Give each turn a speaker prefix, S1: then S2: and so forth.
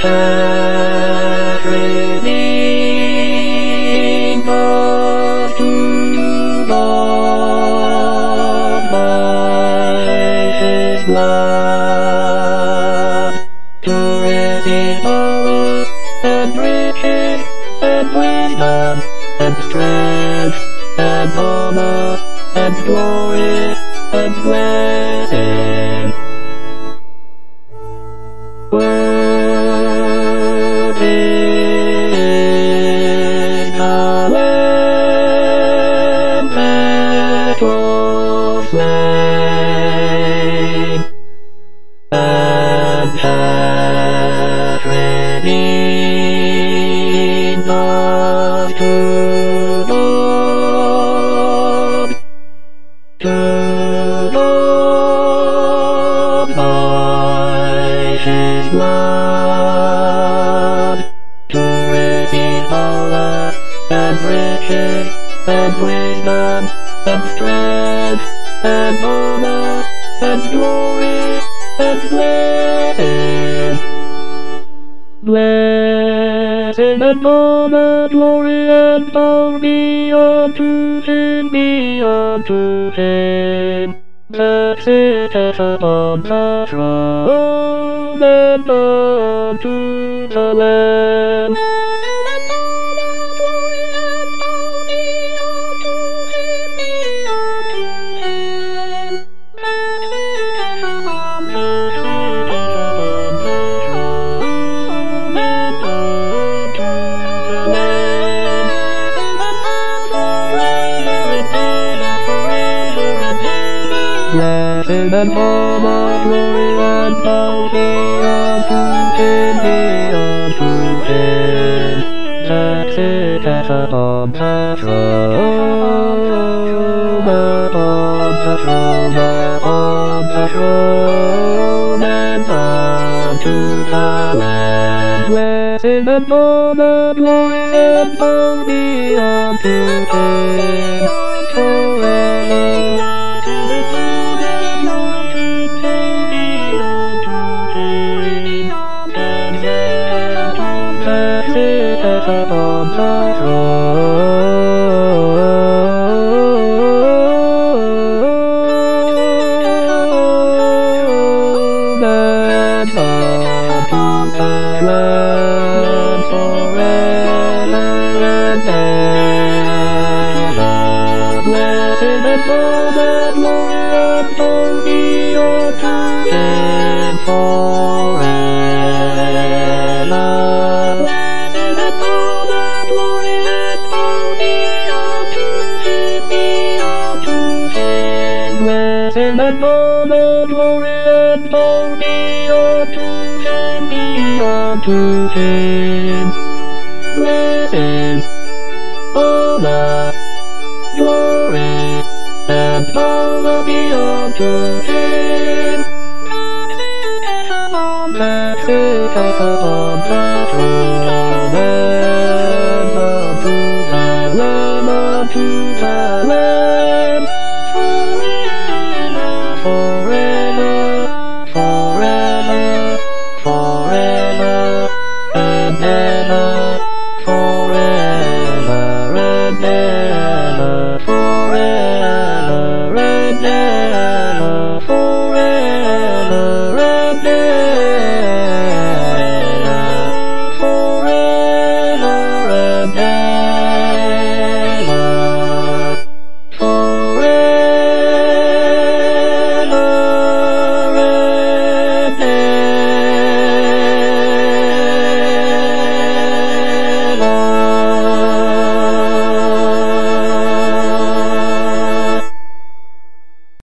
S1: has redeemed us to God by His blood, to receive power and riches and wisdom and strength and honor and glory and blessing. Worthy is the Lamb that was slain and hath redeemed us to God by His blood, to receive power and riches and wisdom and strength and honor and glory and blessing. Blessing and honor, glory and power be unto Him, that sitteth upon the throne, and unto the Lamb. Blessing and honor, glory and power be unto Him, that sitteth upon the throne, and unto the Lamb. Blessing and honor, glory and power be unto Him, forever. Upon the throne, and unto the Lamb forever and ever. Blessing and honor, glory and power be unto Him forever. Blessing and honor, glory and power be unto Him, blessing, honor, glory and power be unto Him, that sitteth upon the throne, and unto the Lamb, forever, forever, forever and ever, forever and ever, forever and ever.